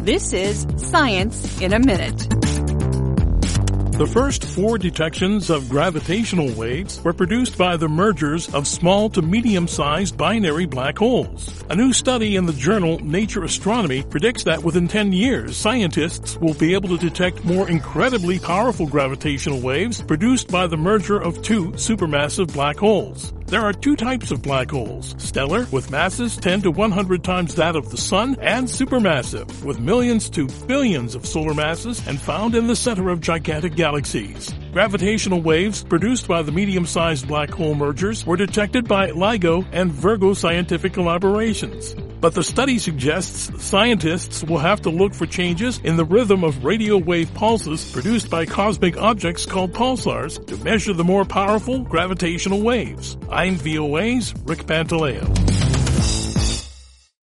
This is Science in a Minute. The first 4 detections of gravitational waves were produced by the mergers of small to medium-sized binary black holes. A new study in the journal Nature Astronomy predicts that within 10 years, scientists will be able to detect more incredibly powerful gravitational waves produced by the merger of 2 supermassive black holes. There are 2 types of black holes: stellar, with masses 10 to 100 times that of the Sun, and supermassive, with millions to billions of solar masses and found in the center of gigantic galaxies. Gravitational waves produced by the medium-sized black hole mergers were detected by LIGO and Virgo scientific collaborations. But the study suggests scientists will have to look for changes in the rhythm of radio wave pulses produced by cosmic objects called pulsars to measure the more powerful gravitational waves. I'm VOA's Rick Pantaleo.